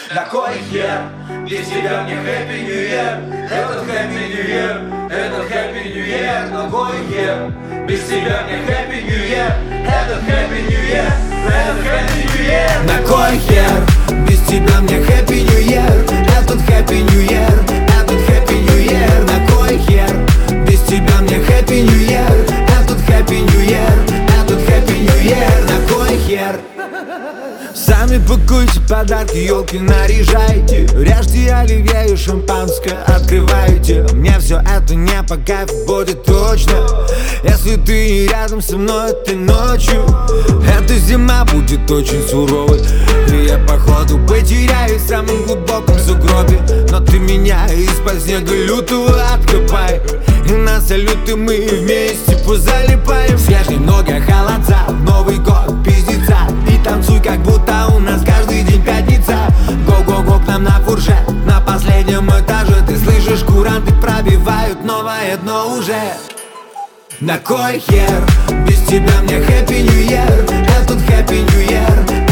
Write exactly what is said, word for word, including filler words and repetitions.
На кой хер? Без тебя мне Happy New Year. Этот Happy New Year, этот Happy New Year. На кой хер? Без тебя мне Happy New Year. Этот Happy New Year, этот Happy New Year. На кой хер? Без тебя мне Happy New Year. Этот Happy New Year, этот Happy New Year. На кой хер? Без тебя мне Happy New Year. Этот Happy New Year, этот Happy New Year. На кой хер? Сами пакуйте подарки, елки наряжайте, режьте оливье и шампанское открывайте. Мне все это не по кайфу будет точно, если ты рядом со мной этой ночью. Эта зима будет очень суровой, и я походу потеряюсь в самом глубоком сугробе. Но ты меня из-под снега лютого откопай, и на салюты мы вместе позалипаем. Свежие ноги, холодца, Новый год, пиздеца. И танцуй, как будто у нас каждый день пятница. Го-го-го к нам на фуршет, на последнем этаже. Ты слышишь, куранты пробивают новое дно уже. На кой хер? Без тебя мне Happy New Year. Этот Happy New Year,